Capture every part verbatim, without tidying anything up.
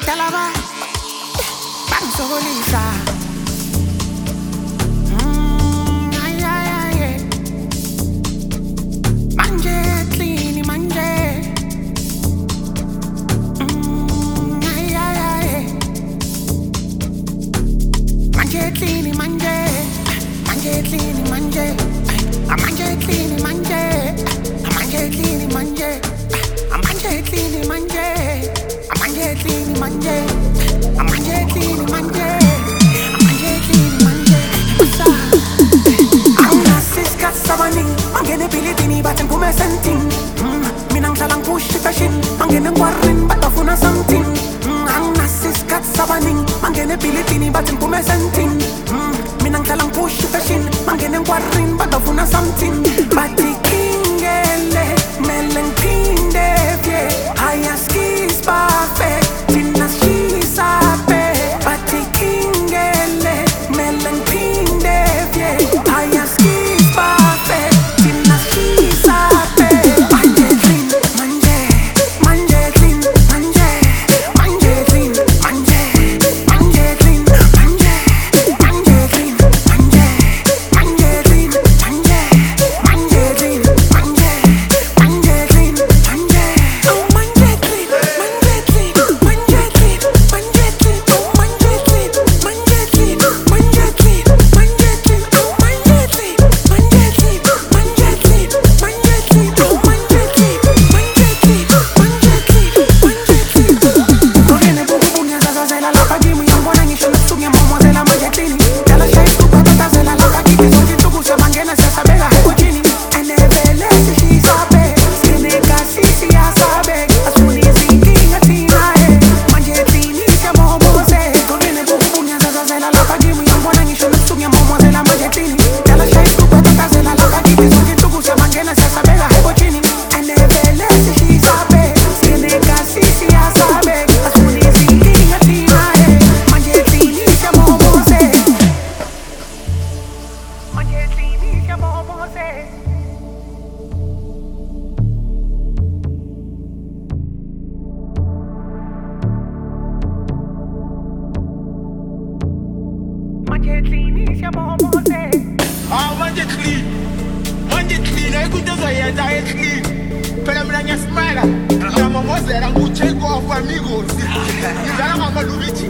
Talaba, Bansogolisa. Manje clean, manje. Mm, ay, ay, ay. Manje clean, manje. Manje clean, manje. A manje clean, manje. A manje clean, manje. A manje clean, manje. A manje clean, manje. A manje clean, manje. A manje clean, manje. Asa. Auna siska sabaning. Mangene pilitini batin pume senting. Minang salang push fashion. Mangene warrin batafuna something. Auna siska sabaning. Mangene pilitini batin pume senting. Minang salang push fashion. Mangene warrin batafuna something. Bati kingele melen kinde vie. Haya skis perfect. Tina she sabe. Bati kingele melen kinde vie. Haya skis perfect. Tina she sabe. Manje clean, manje, manje clean, manje, manje clean, manje, manje clean, manje, manje clean, manje, manje clean, manje, manje clean, manje, manje clean, manje. Oh manje clean, manje clean, manje clean, manje clean. Oh manje clean, manje clean, manje clean, manje clean. Oh manje clean, manje clean, manje clean, manje clean. Oh manje clean, manje clean, manje clean, manje clean. Corriene bubu bunia zaza zela la pagimi yambona ngisho nasunya momo zela manje clean. Yala shai tu patata zela la pagimi zote tu kusa mangena sasa bega heko chini. Enevele si sabe, skene kasi si asabe. Asuni zingi ngatina eh. Manje clean isha momo se. Corriene bubu bunia zaza zela la pagimi yambona ngisho nasunya momo zela manje clean. Yala shai tu patata zela la pagimi zote tu kusa mangena sasa bega heko chini. Enevele si sabe, skene kasi si asabe. Asuni zingi ngatina eh. Manje clean isha momo se. Manje clean isha momo se. Manje clean isha momo se. Ah, manje clean. Manje clean. Ay kujaza ya dae clean. Pero mira nya smile. Ya mama zera ngucheko of amigos. Nizala mama lubichi.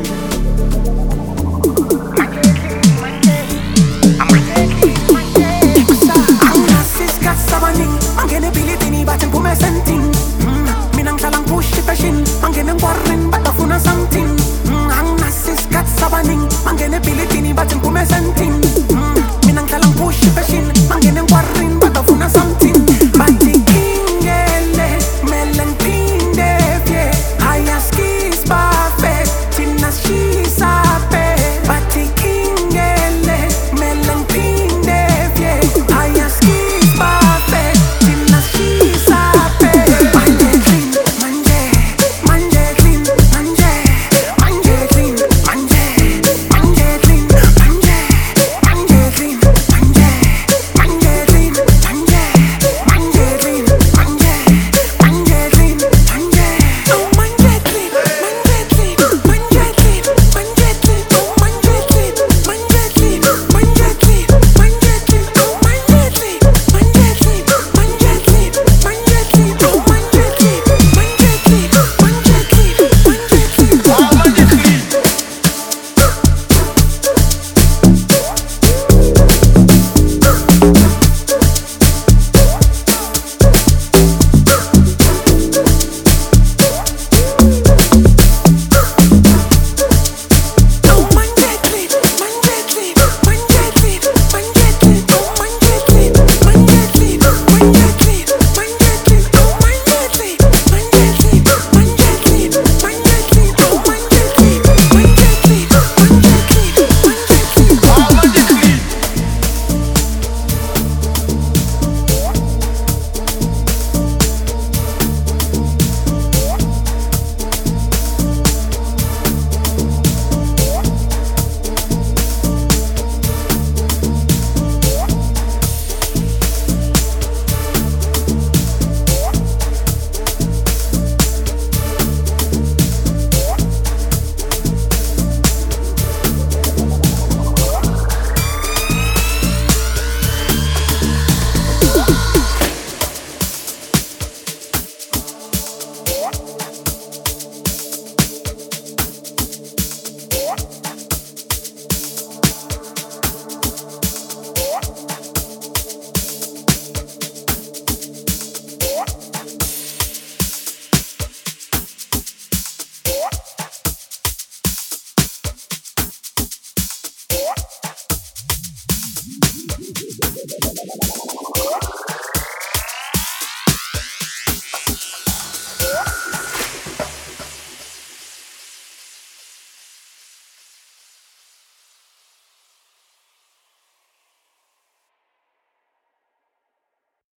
Auna siska sabaning. Mangene pilitini batin pume senting. Minang salang push fashion. Mangene warren batafuna something. Auna siska sabaning. Mangene pilitini batin pume senting. Minang salang push fashion. Mangene warren batafuna something. Bati kingele melen kinde vie. Haya skis perfect. Tina she sabe. Bati kingele melen kinde vie. Haya skis perfect. Tina she sabe.